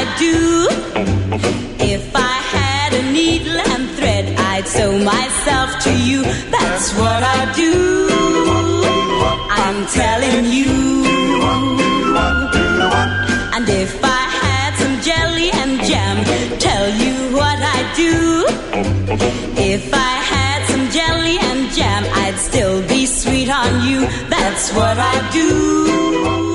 I'd do. If I had a needle and thread, I'd sew myself to you. That's what I'd do. I'm telling you. And if I had some jelly and jam, tell you what I'd do. If I had some jelly and jam, I'd still be sweet on you. That's what I'd do.